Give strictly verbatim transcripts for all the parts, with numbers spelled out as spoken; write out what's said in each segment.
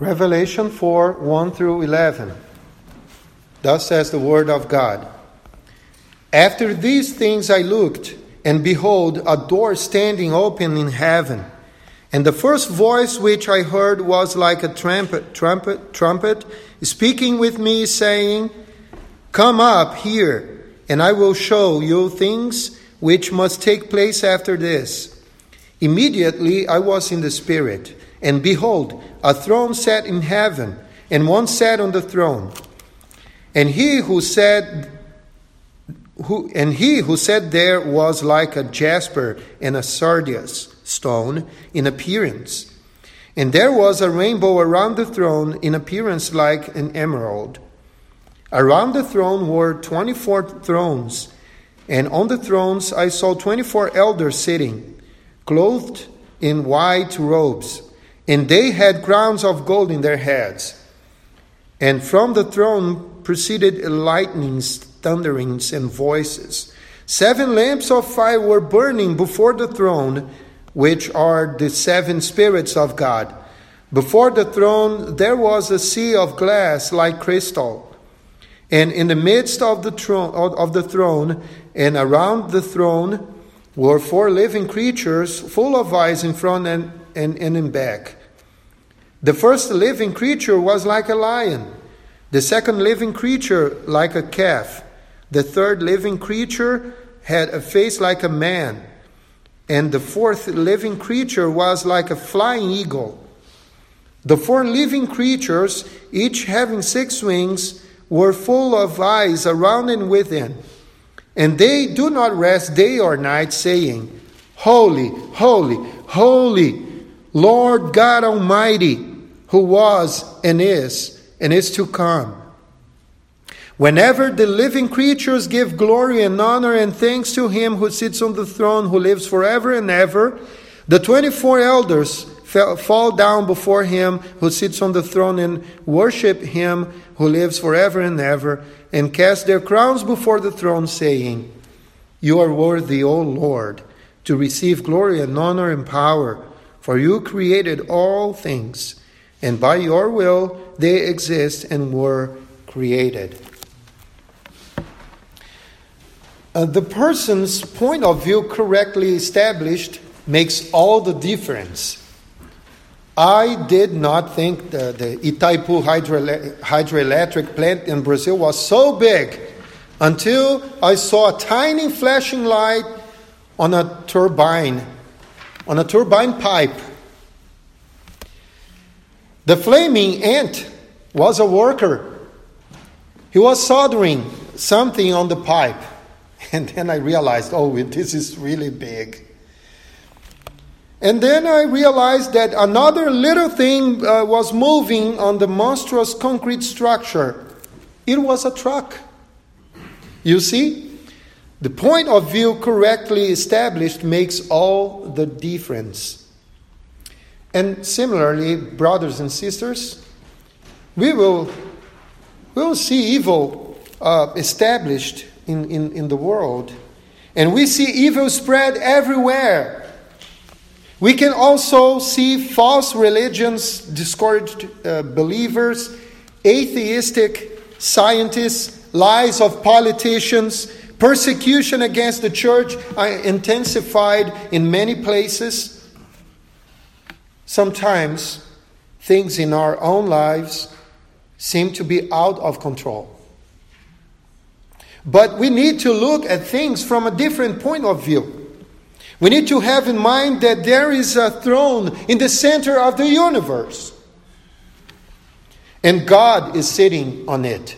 Revelation four, one through eleven. Thus says the word of God. After these things I looked, and behold, a door standing open in heaven. And the first voice which I heard was like a trumpet, trumpet, trumpet, speaking with me, saying, Come up here, and I will show you things which must take place after this. Immediately I was in the Spirit, and behold, a throne sat in heaven, and one sat on the throne. And he who sat, who and he who sat there was like a jasper and a sardius stone in appearance. And there was a rainbow around the throne, in appearance like an emerald. Around the throne were twenty-four thrones, and on the thrones I saw twenty-four elders sitting, clothed in white robes, and they had crowns of gold in their heads. And from the throne proceeded lightnings, thunderings, and voices. Seven lamps of fire were burning before the throne, which are the seven spirits of God. Before the throne there was a sea of glass like crystal. And in the midst of the throne, of the throne and around the throne were four living creatures full of eyes in front and, and, and in back. The first living creature was like a lion. The second living creature like a calf. The third living creature had a face like a man. And the fourth living creature was like a flying eagle. The four living creatures, each having six wings, were full of eyes around and within. And they do not rest day or night, saying, Holy, holy, holy, Lord God Almighty, who was and is and is to come. Whenever the living creatures give glory and honor and thanks to him who sits on the throne, who lives forever and ever, the twenty-four elders fall down before him who sits on the throne and worship him who lives forever and ever, and cast their crowns before the throne, saying, You are worthy, O Lord, to receive glory and honor and power, for you created all things, and by your will they exist and were created. Uh, the person's point of view correctly established makes all the difference. I did not think the, the Itaipu hydro, hydroelectric plant in Brazil was so big until I saw a tiny flashing light on a turbine, on a turbine pipe. The flaming ant was a worker. He was soldering something on the pipe. And then I realized, oh, this is really big. And then I realized that another little thing uh, was moving on the monstrous concrete structure. It was a truck. You see, the point of view correctly established makes all the difference. And similarly, brothers and sisters, we will, we will see evil uh, established in, in, in the world. And we see evil spread everywhere. We can also see false religions, discouraged uh, believers, atheistic scientists, lies of politicians, persecution against the church uh, intensified in many places. Sometimes things in our own lives seem to be out of control. But we need to look at things from a different point of view. We need to have in mind that there is a throne in the center of the universe. And God is sitting on it.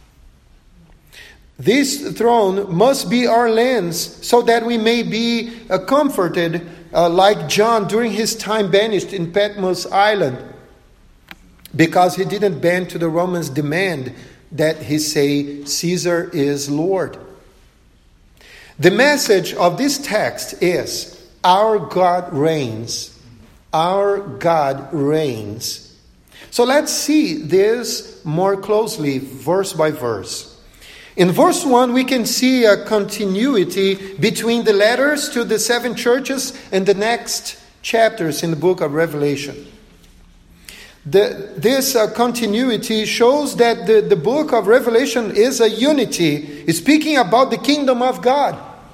This throne must be our lens so that we may be uh, comforted uh, like John during his time banished in Patmos Island, because he didn't bend to the Romans' demand that he say Caesar is Lord. The message of this text is, our God reigns. Our God reigns. So let's see this more closely, verse by verse. In verse one, we can see a continuity between the letters to the seven churches and the next chapters in the book of Revelation. The, this uh, continuity shows that the, the book of Revelation is a unity, speaking about the kingdom of God.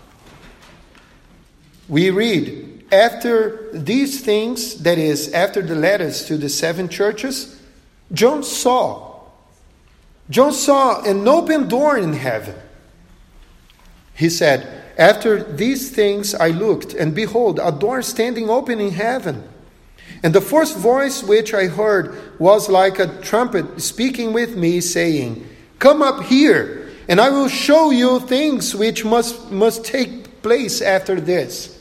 We read, after these things, that is, after the letters to the seven churches, John saw. John saw an open door in heaven. He said, after these things I looked, and behold, a door standing open in heaven. And the first voice which I heard was like a trumpet speaking with me, saying, come up here, and I will show you things which must, must take place after this.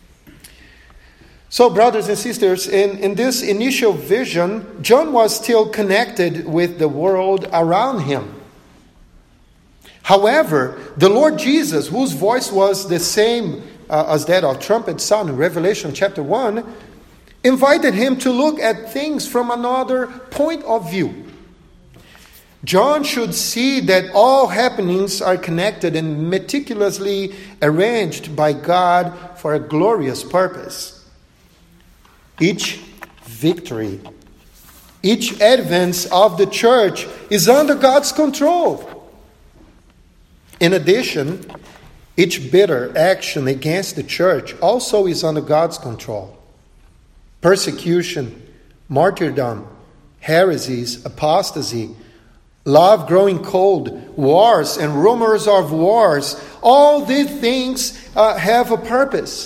So, brothers and sisters, in, in this initial vision, John was still connected with the world around him. However, the Lord Jesus, whose voice was the same uh, as that of trumpet sound in Revelation chapter one, invited him to look at things from another point of view. John should see that all happenings are connected and meticulously arranged by God for a glorious purpose. Each victory, each advance of the church is under God's control. In addition, each bitter action against the church also is under God's control. Persecution, martyrdom, heresies, apostasy, love growing cold, wars and rumors of wars, all these things uh, have a purpose.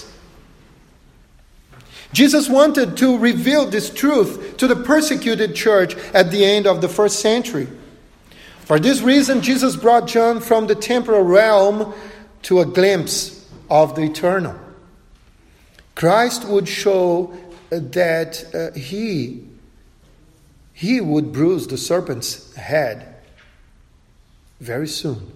Jesus wanted to reveal this truth to the persecuted church at the end of the first century. For this reason, Jesus brought John from the temporal realm to a glimpse of the eternal. Christ would show that uh, he, he would bruise the serpent's head very soon.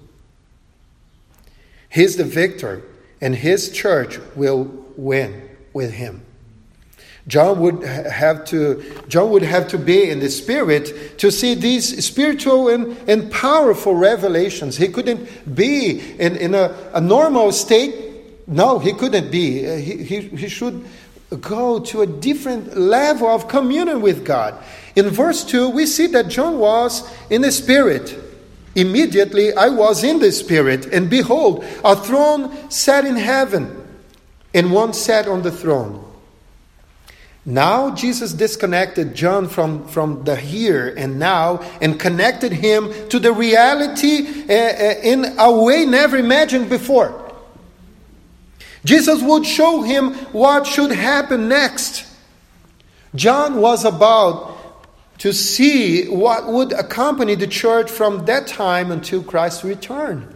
He's the victor, and his church will win with him. John would have to John would have to be in the Spirit to see these spiritual and, and powerful revelations. He couldn't be in, in a, a normal state. No, he couldn't be. He, he, he should go to a different level of communion with God. In verse two, we see that John was in the Spirit. Immediately I was in the Spirit, and behold, a throne sat in heaven, and one sat on the throne. Now Jesus disconnected John from, from the here and now and connected him to the reality uh, uh, in a way never imagined before. Jesus would show him what should happen next. John was about to see what would accompany the church from that time until Christ's return.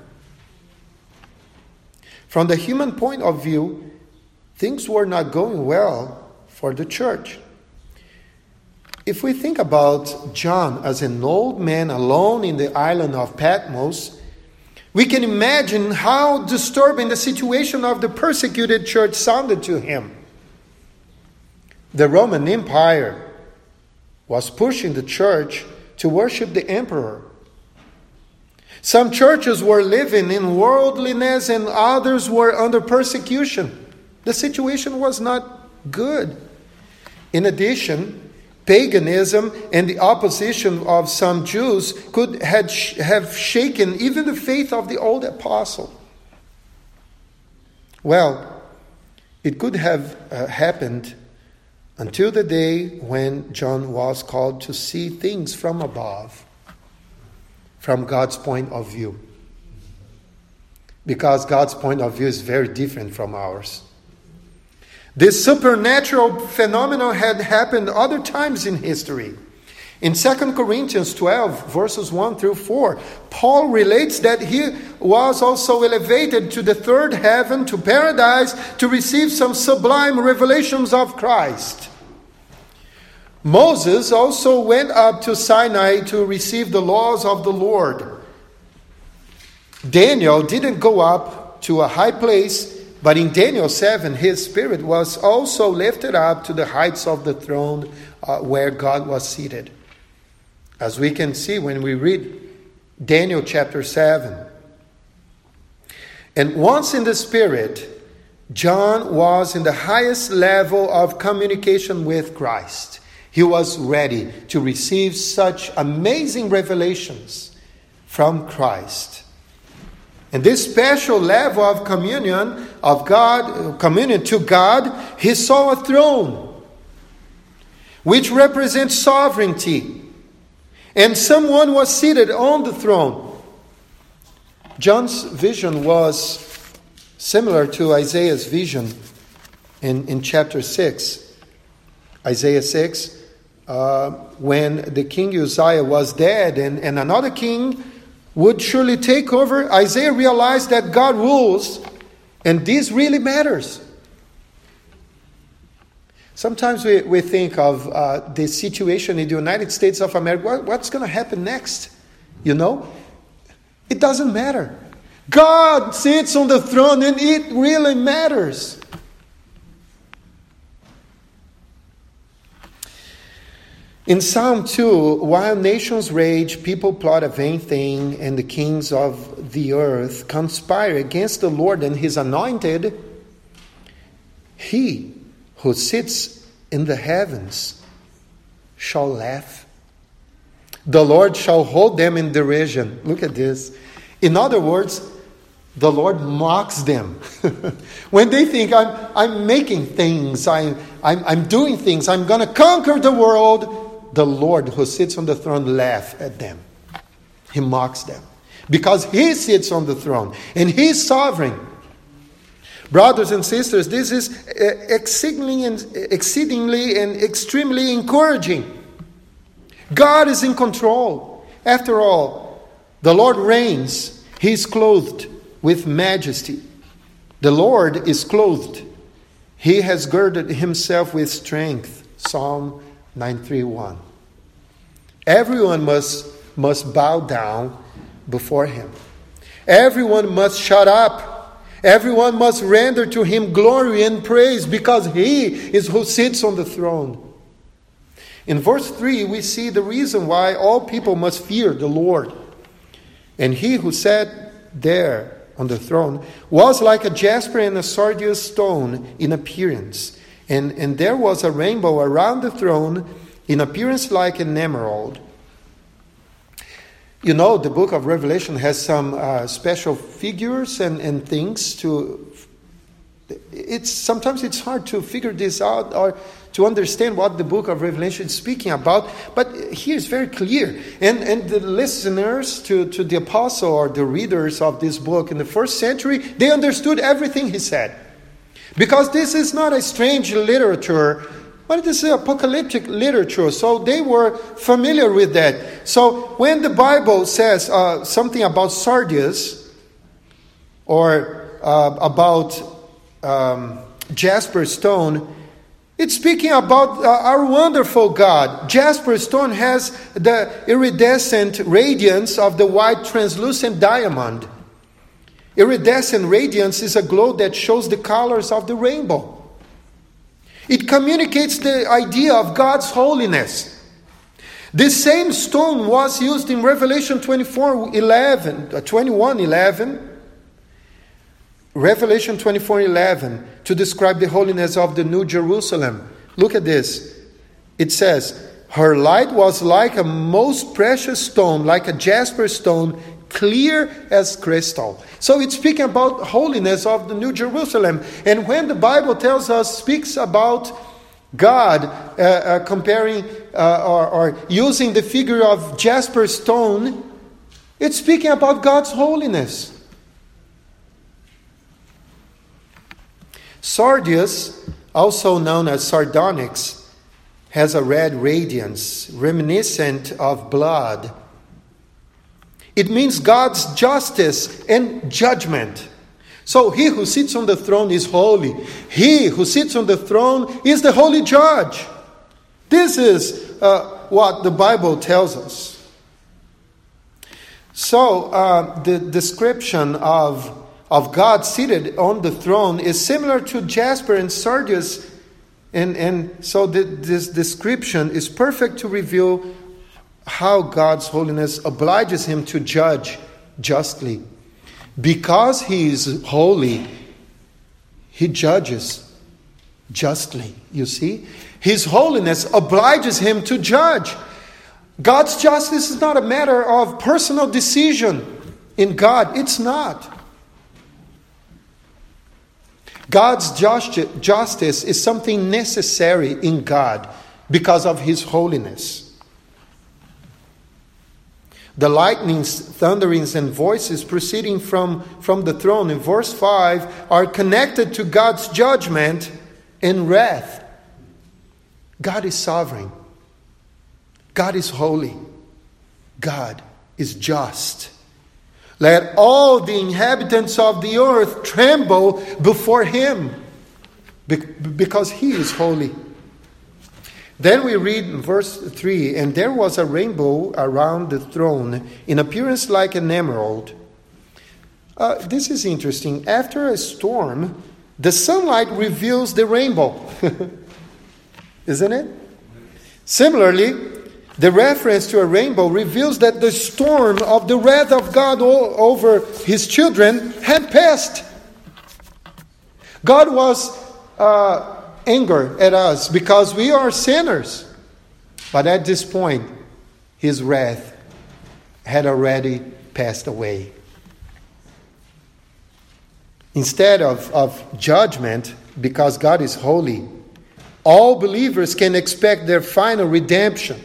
From the human point of view, things were not going well for the church. If we think about John as an old man alone in the island of Patmos, we can imagine how disturbing the situation of the persecuted church sounded to him. The Roman Empire was pushing the church to worship the emperor. Some churches were living in worldliness and others were under persecution. The situation was not good. In addition, paganism and the opposition of some Jews could have shaken even the faith of the old apostle. Well, it could have uh, happened until the day when John was called to see things from above, from God's point of view. Because God's point of view is very different from ours. This supernatural phenomenon had happened other times in history. In Second Corinthians twelve, verses one through four, Paul relates that he was also elevated to the third heaven, to paradise, to receive some sublime revelations of Christ. Moses also went up to Sinai to receive the laws of the Lord. Daniel didn't go up to a high place, but in Daniel seven, his spirit was also lifted up to the heights of the throne uh, where God was seated. As we can see when we read Daniel chapter seven. And once in the spirit, John was in the highest level of communication with Christ. He was ready to receive such amazing revelations from Christ. And this special level of communion of God, communion to God, he saw a throne, which represents sovereignty. And someone was seated on the throne. John's vision was similar to Isaiah's vision in, in chapter six. Isaiah six, uh, when the king Uzziah was dead and, and another king would surely take over, Isaiah realized that God rules, and this really matters. Sometimes we, we think of uh, the situation in the United States of America. What, what's going to happen next? You know? It doesn't matter. God sits on the throne, and it really matters. In Psalm two, while nations rage, people plot a vain thing, and the kings of the earth conspire against the Lord and his anointed, he who sits in the heavens shall laugh. The Lord shall hold them in derision. Look at this. In other words, the Lord mocks them. When they think, I'm, I'm making things, I'm, I'm, I'm doing things, I'm going to conquer the world, the Lord who sits on the throne laughs at them. He mocks them. Because he sits on the throne and he's sovereign. Brothers and sisters, this is exceedingly and, exceedingly and extremely encouraging. God is in control. After all, the Lord reigns. He is clothed with majesty. The Lord is clothed. He has girded himself with strength. Psalm nine three one. Everyone must, must bow down before him. Everyone must shut up. Everyone must render to him glory and praise, because he is who sits on the throne. In verse three, we see the reason why all people must fear the Lord. And he who sat there on the throne was like a jasper and a sardius stone in appearance. And, and there was a rainbow around the throne, in appearance like an emerald. You know, the book of Revelation has some uh, special figures and, and things to... It's sometimes it's hard to figure this out or to understand what the book of Revelation is speaking about. But here it's very clear. And, and the listeners to, to the apostle or the readers of this book in the first century, they understood everything he said. Because this is not a strange literature, but it is apocalyptic literature. So they were familiar with that. So when the Bible says uh, something about sardius or uh, about um, jasper stone, it's speaking about uh, our wonderful God. Jasper stone has the iridescent radiance of the white translucent diamond. Iridescent radiance is a glow that shows the colors of the rainbow. It communicates the idea of God's holiness. This same stone was used in Revelation twenty-four eleven, twenty-one eleven. Revelation twenty-four eleven, to describe the holiness of the New Jerusalem. Look at this. It says, her light was like a most precious stone, like a jasper stone, clear as crystal. So it's speaking about holiness of the New Jerusalem. And when the Bible tells us, speaks about God uh, uh, comparing uh, or, or using the figure of jasper stone, it's speaking about God's holiness. Sardius, also known as sardonyx, has a red radiance reminiscent of blood. It means God's justice and judgment. So he who sits on the throne is holy. He who sits on the throne is the holy judge. This is uh, what the Bible tells us. So uh, the description of, of God seated on the throne is similar to jasper and sardius. And, and so the, this description is perfect to reveal how God's holiness obliges him to judge justly. Because he is holy, he judges justly. You see? His holiness obliges him to judge. God's justice is not a matter of personal decision in God. It's not. God's justi- justice is something necessary in God because of His holiness. The lightnings, thunderings, and voices proceeding from, from the throne in verse five are connected to God's judgment and wrath. God is sovereign. God is holy. God is just. Let all the inhabitants of the earth tremble before Him, because He is holy. Then we read in verse three, and there was a rainbow around the throne, in appearance like an emerald. Uh, this is interesting. After a storm, the sunlight reveals the rainbow. Isn't it? Similarly, the reference to a rainbow reveals that the storm of the wrath of God over His children had passed. God was uh, angry at us because we are sinners. But at this point, His wrath had already passed away. Instead of, of judgment, because God is holy, all believers can expect their final redemption.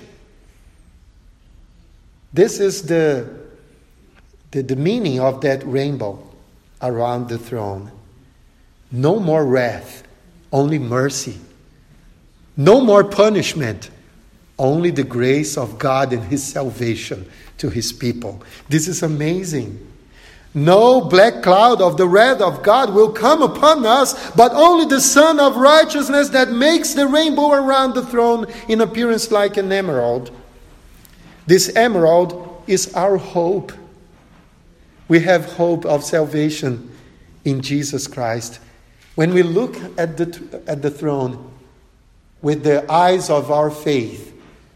This is the, the, the meaning of that rainbow around the throne. No more wrath, only mercy. No more punishment, only the grace of God and His salvation to His people. This is amazing. No black cloud of the wrath of God will come upon us, but only the Sun of righteousness that makes the rainbow around the throne in appearance like an emerald. This emerald is our hope. We have hope of salvation in Jesus Christ. When we look at the, at the throne with the eyes of our faith,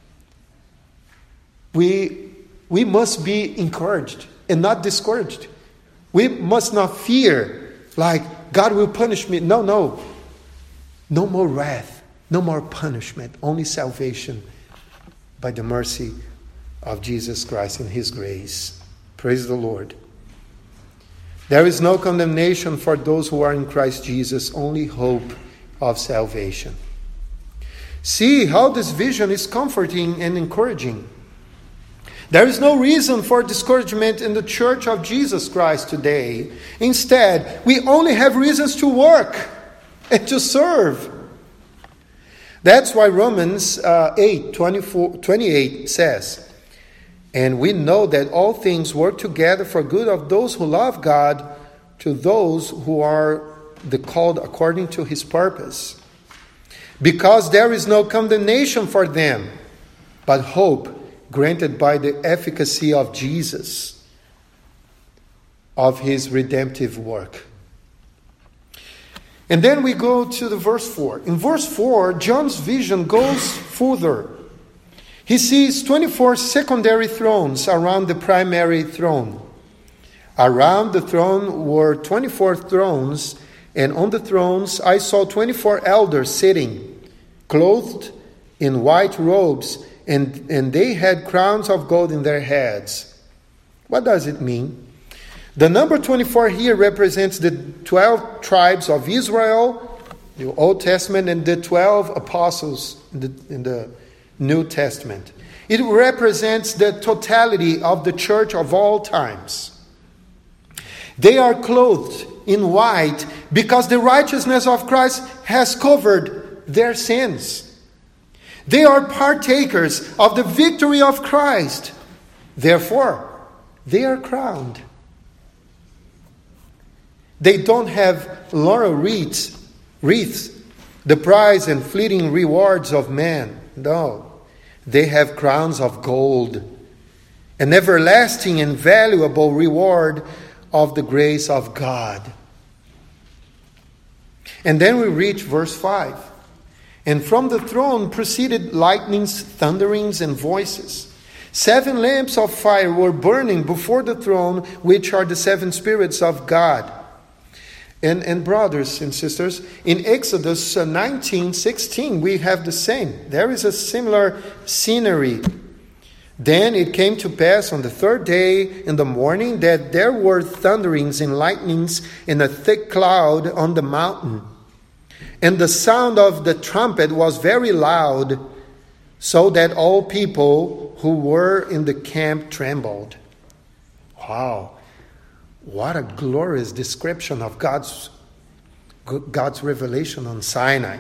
we, we must be encouraged and not discouraged. We must not fear, like, God will punish me. No, no. No more wrath. No more punishment. Only salvation by the mercy of Jesus Christ and His grace. Praise the Lord. There is no condemnation for those who are in Christ Jesus, only hope of salvation. See how this vision is comforting and encouraging. There is no reason for discouragement in the church of Jesus Christ today. Instead, we only have reasons to work and to serve. That's why Romans uh, eight twenty-four, twenty-eight says, and we know that all things work together for good of those who love God, to those who are the called according to His purpose. Because there is no condemnation for them, but hope granted by the efficacy of Jesus, of His redemptive work. And then we go to the verse four. In verse four, John's vision goes further. He sees twenty-four secondary thrones around the primary throne. Around the throne were twenty-four thrones, and on the thrones I saw twenty-four elders sitting, clothed in white robes, and, and they had crowns of gold in their heads. What does it mean? The number twenty-four here represents the twelve tribes of Israel, the Old Testament, and the twelve apostles in the, in the New Testament. It represents the totality of the church of all times. They are clothed in white because the righteousness of Christ has covered their sins. They are partakers of the victory of Christ. Therefore, they are crowned. They don't have laurel wreaths, wreaths, the prize and fleeting rewards of man. No, they have crowns of gold, an everlasting and valuable reward of the grace of God. And then we reach verse five. And from the throne proceeded lightnings, thunderings, and voices. Seven lamps of fire were burning before the throne, which are the seven spirits of God. And, and brothers and sisters, in Exodus nineteen sixteen, we have the same. There is a similar scenery. Then it came to pass on the third day in the morning that there were thunderings and lightnings and a thick cloud on the mountain. And the sound of the trumpet was very loud, so that all people who were in the camp trembled. Wow. What a glorious description of God's, God's revelation on Sinai.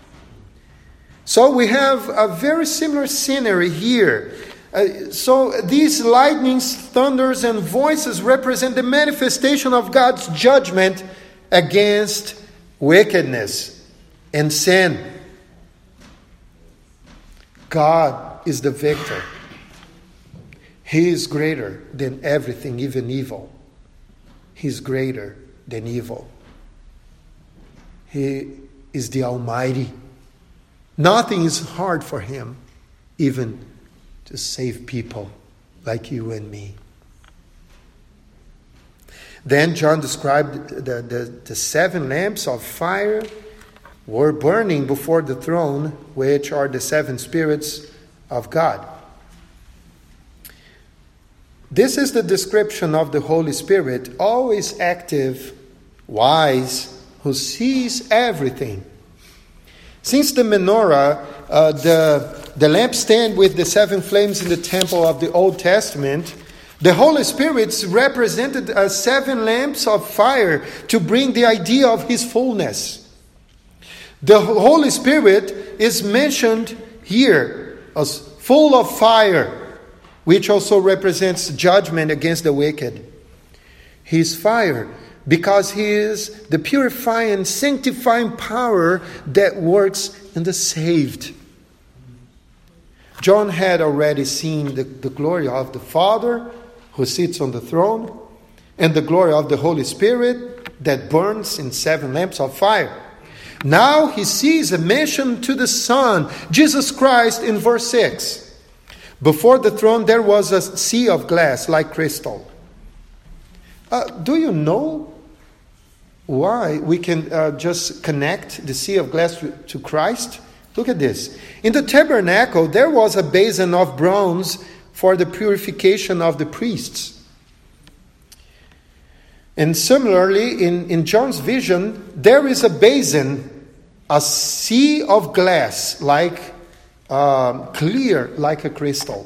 So we have a very similar scenery here. Uh, so these lightnings, thunders, and voices represent the manifestation of God's judgment against wickedness and sin. God is the victor. He is greater than everything, even evil. He's greater than evil. He is the Almighty. Nothing is hard for him, even to save people like you and me. Then John described the, the, the seven lamps of fire were burning before the throne, which are the seven spirits of God. This is the description of the Holy Spirit, always active, wise, who sees everything. Since the menorah, uh, the, the lampstand with the seven flames in the temple of the Old Testament, the Holy Spirit represented as seven lamps of fire to bring the idea of His fullness. The Holy Spirit is mentioned here as full of fire, which also represents judgment against the wicked. He is fire because He is the purifying, sanctifying power that works in the saved. John had already seen the, the glory of the Father who sits on the throne and the glory of the Holy Spirit that burns in seven lamps of fire. Now he sees a mention to the Son, Jesus Christ, in verse six. Before the throne there was a sea of glass like crystal. Uh, do you know why we can uh, just connect the sea of glass to, to Christ? Look at this. In the tabernacle there was a basin of bronze for the purification of the priests. And similarly, in, in John's vision, there is a basin, a sea of glass like Uh, clear like a crystal.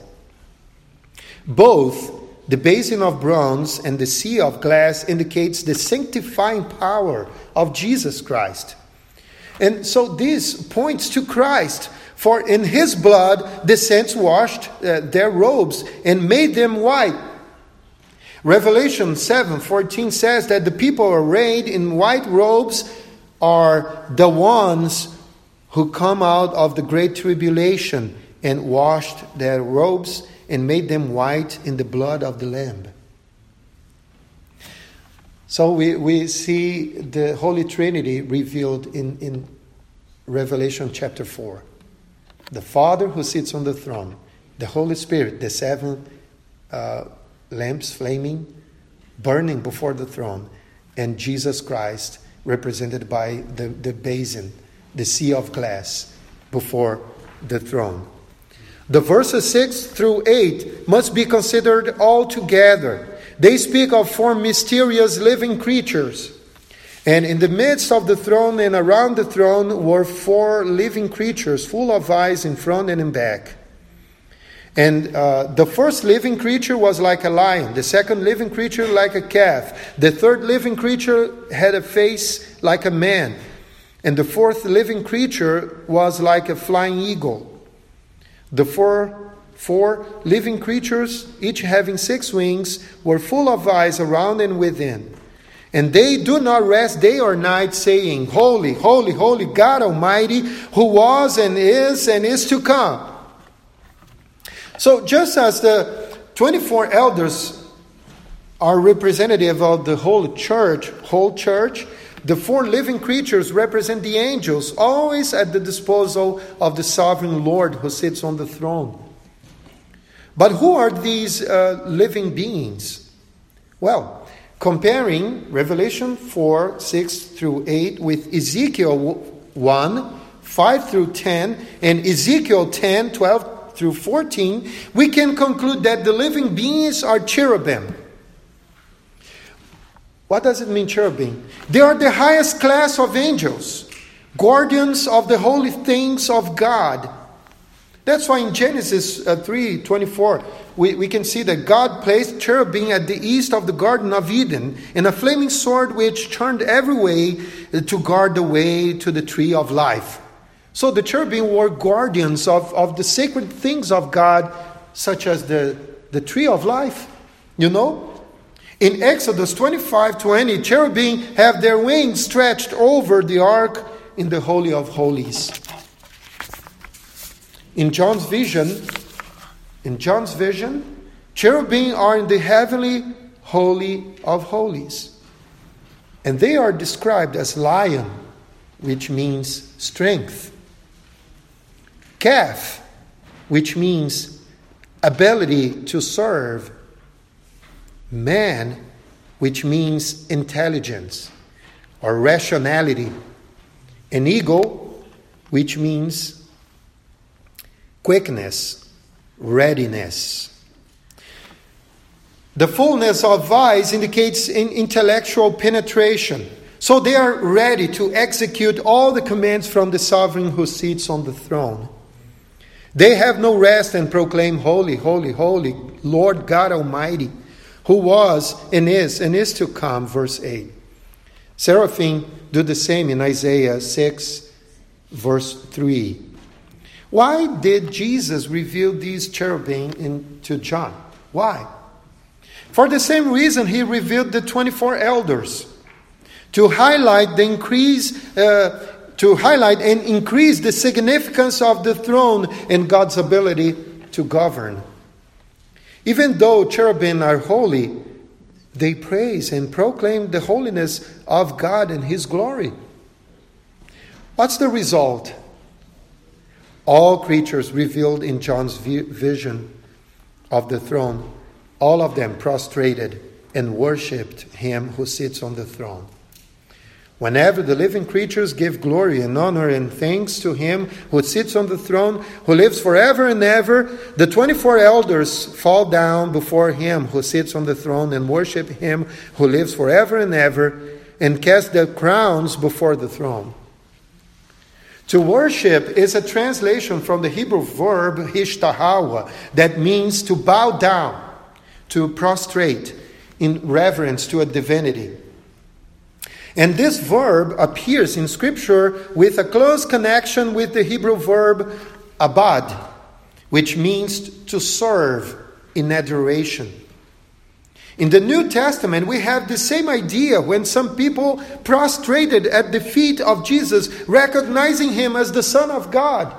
Both the basin of bronze and the sea of glass indicates the sanctifying power of Jesus Christ. And so this points to Christ, for in His blood the saints washed uh, their robes and made them white. Revelation seven fourteen says that the people arrayed in white robes are the ones who come out of the great tribulation and washed their robes and made them white in the blood of the Lamb. So we, we see the Holy Trinity revealed in, in Revelation chapter four. The Father who sits on the throne, the Holy Spirit, the seven uh, lamps flaming, burning before the throne, and Jesus Christ represented by the, the basin, the sea of glass before the throne. The verses six through eight must be considered all together. They speak of four mysterious living creatures. And in the midst of the throne and around the throne were four living creatures full of eyes in front and in back. And uh, the first living creature was like a lion. The second living creature like a calf. The third living creature had a face like a man. And the fourth living creature was like a flying eagle. The four, four living creatures, each having six wings, were full of eyes around and within. And they do not rest day or night, saying, Holy, holy, holy God Almighty, who was and is and is to come. So just as the twenty-four elders are representative of the whole church, whole church, the four living creatures represent the angels, always at the disposal of the sovereign Lord who sits on the throne. But who are these uh, living beings? Well, comparing Revelation four, six through eight with Ezekiel one, five through ten, and Ezekiel ten, twelve through fourteen, we can conclude that the living beings are cherubim. What does it mean, cherubim? They are the highest class of angels, guardians of the holy things of God. That's why in Genesis uh, three twenty-four, we, we can see that God placed cherubim at the east of the Garden of Eden, and a flaming sword which turned every way to guard the way to the tree of life. So the cherubim were guardians of, of the sacred things of God, such as the, the tree of life. You know? In Exodus twenty-five twenty, cherubim have their wings stretched over the ark in the Holy of Holies. In John's vision, in John's vision, cherubim are in the heavenly Holy of Holies. And they are described as lion, which means strength. Calf, which means ability to serve. Man, which means intelligence or rationality. An eagle, which means quickness, readiness. The fullness of eyes indicates in intellectual penetration. So they are ready to execute all the commands from the sovereign who sits on the throne. They have no rest and proclaim, Holy, holy, holy, Lord God Almighty, who was and is and is to come, verse eight. Seraphim do the same in Isaiah six, verse three. Why did Jesus reveal these cherubim in, to John? Why? For the same reason he revealed the twenty-four elders. To highlight the increase, uh, to highlight and increase the significance of the throne and God's ability to govern. Even though cherubim are holy, they praise and proclaim the holiness of God and His glory. What's the result? All creatures revealed in John's vision of the throne, all of them prostrated and worshipped Him who sits on the throne. Whenever the living creatures give glory and honor and thanks to Him who sits on the throne, who lives forever and ever, the twenty-four elders fall down before Him who sits on the throne and worship Him who lives forever and ever, and cast their crowns before the throne. To worship is a translation from the Hebrew verb hishtahawa, that means to bow down, to prostrate in reverence to a divinity. And this verb appears in Scripture with a close connection with the Hebrew verb abad, which means to serve in adoration. In the New Testament, we have the same idea when some people prostrated at the feet of Jesus, recognizing Him as the Son of God.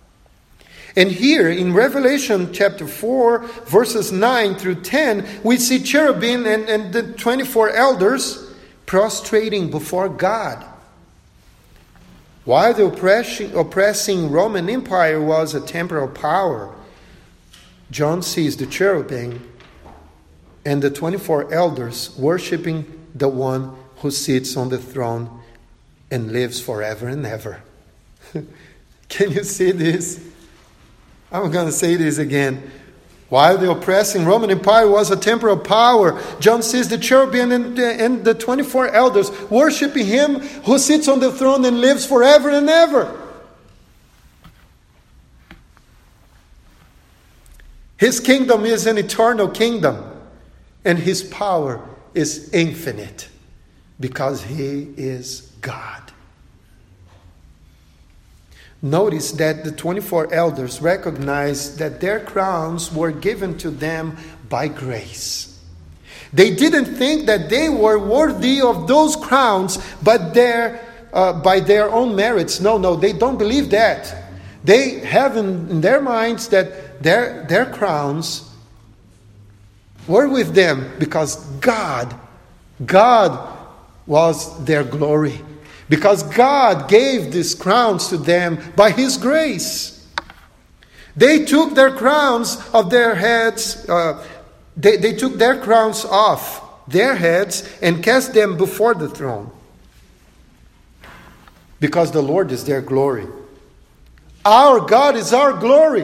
And here in Revelation chapter four, verses nine through ten, we see cherubim and, and the twenty-four elders prostrating before God. While the oppressing, oppressing Roman Empire was a temporal power, John sees the cherubim and the twenty-four elders worshiping the one who sits on the throne and lives forever and ever. Can you see this? I'm going to say this again. While the oppressing Roman Empire was a temporal power, John sees the cherubim and the, and the twenty-four elders worshiping Him who sits on the throne and lives forever and ever. His kingdom is an eternal kingdom, and His power is infinite because He is God. Notice that the twenty-four elders recognize that their crowns were given to them by grace. They didn't think that they were worthy of those crowns but their, uh, by their own merits. No, no, they don't believe that. They have in, in their minds that their, their crowns were with them because God, God was their glory. Because God gave these crowns to them by His grace. They took their crowns of their heads, uh, they, they took their crowns off their heads and cast them before the throne, because the Lord is their glory. Our God is our glory.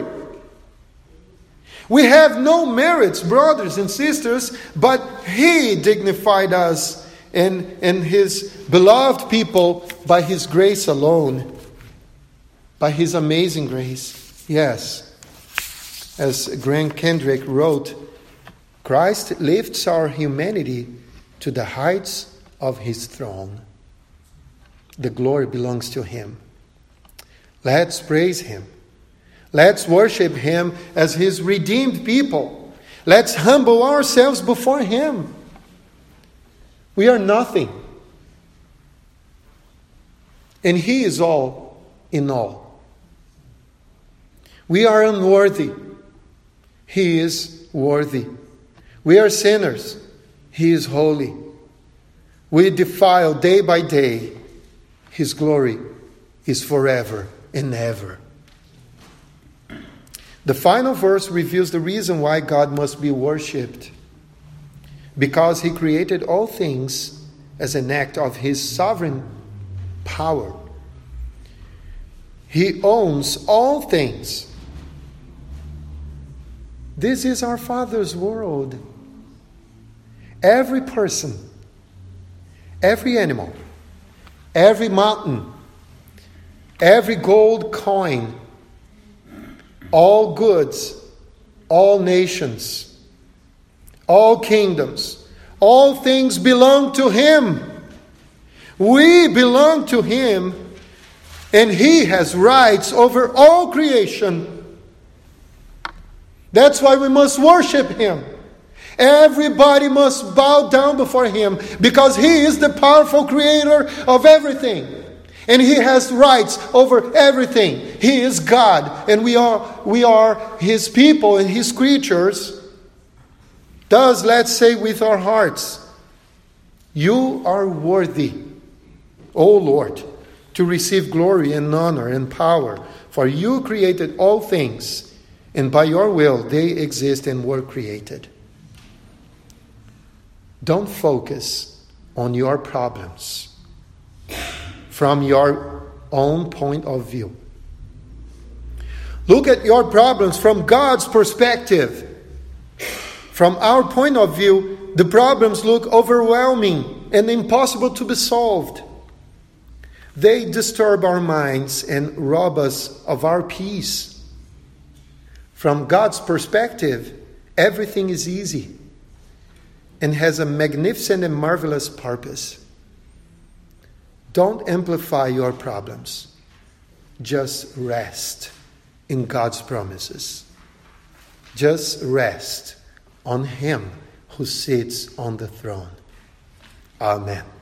We have no merits, brothers and sisters, but He dignified us and, and His beloved people by His grace alone, by His amazing grace. Yes, as Grant Kendrick wrote, Christ lifts our humanity to the heights of His throne. The glory belongs to Him. Let's praise Him. Let's worship Him as His redeemed people. Let's humble ourselves before Him. We are nothing. And He is all in all. We are unworthy. He is worthy. We are sinners. He is holy. We defile day by day. His glory is forever and ever. The final verse reveals the reason why God must be worshipped. Because He created all things as an act of His sovereign power. He owns all things. This is our Father's world. Every person, every animal, every mountain, every gold coin, all goods, all nations, all kingdoms, all things belong to Him. We belong to Him, and He has rights over all creation. That's why we must worship Him. Everybody must bow down before Him, because He is the powerful creator of everything. And He has rights over everything. He is God, and we are we are His people and His creatures. Thus, let's say with our hearts, You are worthy, O Lord, to receive glory and honor and power, for You created all things, and by Your will they exist and were created. Don't focus on your problems from your own point of view. Look at your problems from God's perspective. From our point of view, the problems look overwhelming and impossible to be solved. They disturb our minds and rob us of our peace. From God's perspective, everything is easy and has a magnificent and marvelous purpose. Don't amplify your problems. Just rest in God's promises. Just rest on Him who sits on the throne. Amen.